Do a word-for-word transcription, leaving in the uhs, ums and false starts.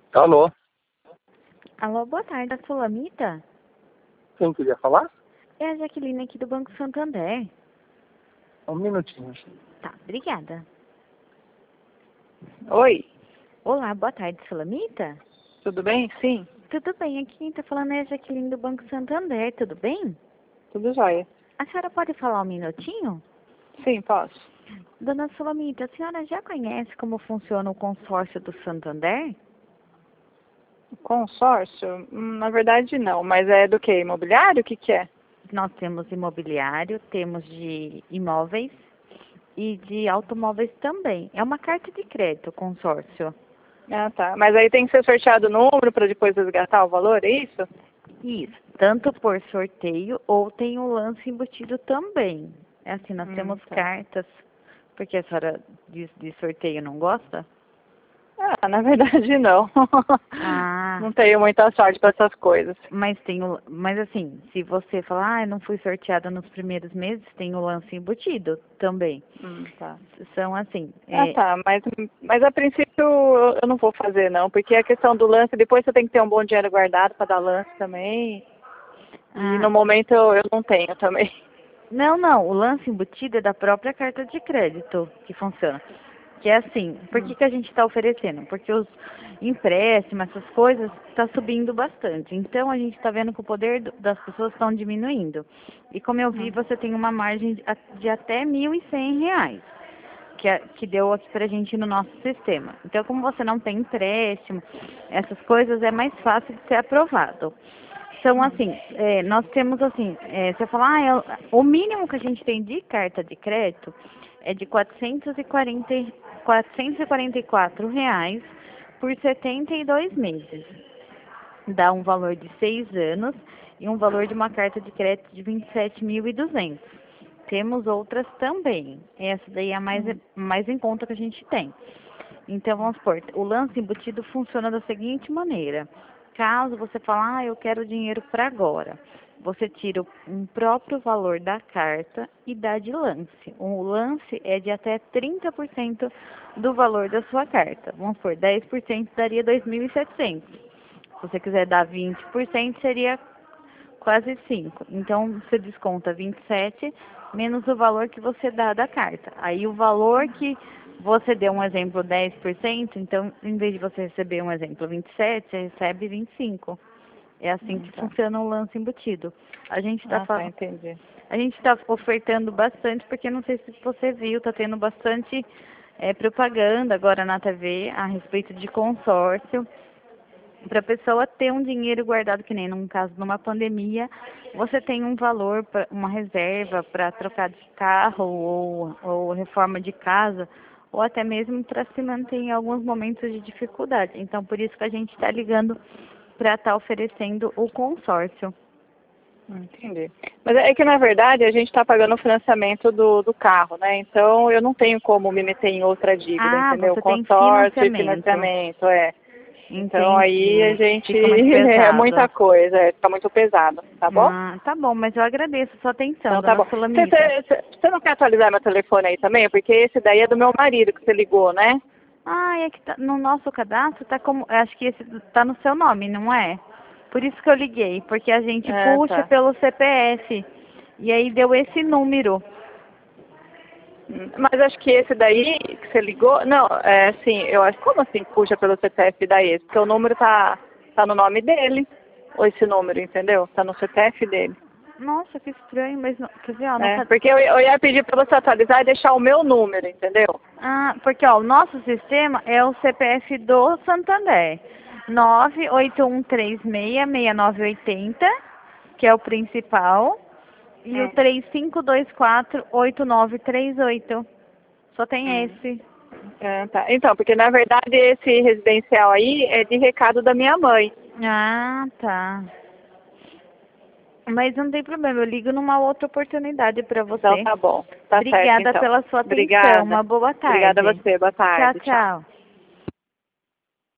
Alô, Alô, boa tarde, a Sulamita? quem queria falar? É a Jaqueline aqui do Banco Santander. Um minutinho. Tá, obrigada. Oi, Olá, boa tarde, Sulamita? tudo bem? Sim, Tudo bem, aqui quem tá falando é a Jaqueline do Banco Santander, tudo bem? tudo jóia. A senhora pode falar um minutinho? Sim, posso. Dona Sulamita, a senhora já conhece como funciona o consórcio do Santander? Consórcio? Hum, Na verdade, não, mas é do que? Imobiliário? O que que é? Nós temos imobiliário, temos de imóveis e de automóveis também. É uma carta de crédito, o consórcio. Ah, tá. Mas aí tem que ser sorteado o número para depois resgatar o valor, é isso? Isso, tanto por sorteio ou tem o lance embutido também. É assim, nós Hum, temos tá. cartas, porque a senhora de, de sorteio não gosta? Ah, na verdade, não. Ah, Não tenho muita sorte para essas coisas. mas tem o, mas assim, se você falar, ah, eu não fui sorteada nos primeiros meses, tem o lance embutido também. Hum, tá. São assim, Ah, é, tá, mas, mas a princípio eu eu não vou fazer não, porque a questão do lance, depois você tem que ter um bom dinheiro guardado para dar lance também, e ah, no momento eu, eu não tenho também. não, não, o lance embutido é da própria carta de crédito que funciona. Que é assim, por que, que a gente está oferecendo? Porque os empréstimos, essas coisas, está subindo bastante. Então, a gente está vendo que o poder do- das pessoas estão diminuindo. E como eu vi, Hum. você tem uma margem de, a- de até mil e cem reais, que, é- que deu aqui para a gente no nosso sistema. Então, como você não tem empréstimo, essas coisas, é mais fácil de ser aprovado. São assim, é, nós temos assim, é, você fala, ah, é o o mínimo que a gente tem de carta de crédito é de quatrocentos e quarenta, quatrocentos e quarenta e quatro reais por setenta e dois meses. Dá um valor de seis anos e um valor de uma carta de crédito de vinte e sete mil e duzentos. Temos outras também. Essa daí é a mais, mais em conta que a gente tem. Então, vamos supor, o lance embutido funciona da seguinte maneira. Caso você fale, ah, eu quero dinheiro para agora, você tira um próprio valor da carta e dá de lance. O lance é de até trinta por cento do valor da sua carta. Vamos supor, dez por cento daria dois mil e setecentos. Se você quiser dar vinte por cento, seria quase cinco. Então, você desconta vinte e sete menos o valor que você dá da carta. Aí, o valor que você deu um exemplo dez por cento, então, em vez de você receber um exemplo vinte e sete, você recebe vinte e cinco. É assim Hum, que tá. funciona o lance embutido. A gente está Ah, tá, entendi. a gente está ofertando bastante, porque não sei se você viu, está tendo bastante eh, propaganda agora na T V a respeito de consórcio para a pessoa ter um dinheiro guardado, que nem num caso numa pandemia, você tem um valor, pra, uma reserva para trocar de carro ou, ou reforma de casa, ou até mesmo para se manter em alguns momentos de dificuldade. Então, por isso que a gente está ligando para estar oferecendo o consórcio. Entendi. Mas é que, na verdade, a gente está pagando o financiamento do, do carro, né? Então, eu não tenho como me meter em outra dívida, Ah, entendeu? você tem Consórcio e financiamento. financiamento, é. Então, aí a Entendi. gente... Fica muito é muita pesado. coisa, é, fica muito pesado, tá bom? Ah, tá bom, mas eu agradeço a sua atenção, Então, tá dona bom. Você Sulamita. você- você- você não quer atualizar meu telefone aí também? Porque esse daí é do meu marido que você ligou, né? Ah, é que tá, no nosso cadastro tá como, acho que esse tá no seu nome, não é? Por isso que eu liguei, porque a gente É, puxa tá. pelo C P F e aí deu esse número. Hum, Mas acho que esse daí que você ligou... Não, é assim, eu acho... Como assim puxa pelo C P F daí? Porque o número tá, tá no nome dele. Ou esse número, entendeu? Tá no C P F dele. Nossa, que estranho, mas não, quer ver, ó, no É, cad... porque eu, eu ia pedir pra você atualizar e deixar o meu número, entendeu? Ah, porque ó, o nosso sistema é o C P F do Santander. nove oito um três seis, seis nove oito zero, que é o principal, e o Hum, três cinco dois quatro, oito nove três oito. Só tem hum. esse. É, tá. Então, porque na verdade esse residencial aí é de recado da minha mãe. Ah, tá. Mas não tem problema, eu ligo numa outra oportunidade para Então você. tá bom. Tá certo, Obrigada então. pela sua atenção. Obrigada. Uma boa Obrigada a tarde. você. Boa Tchau, tarde. Tchau. tchau.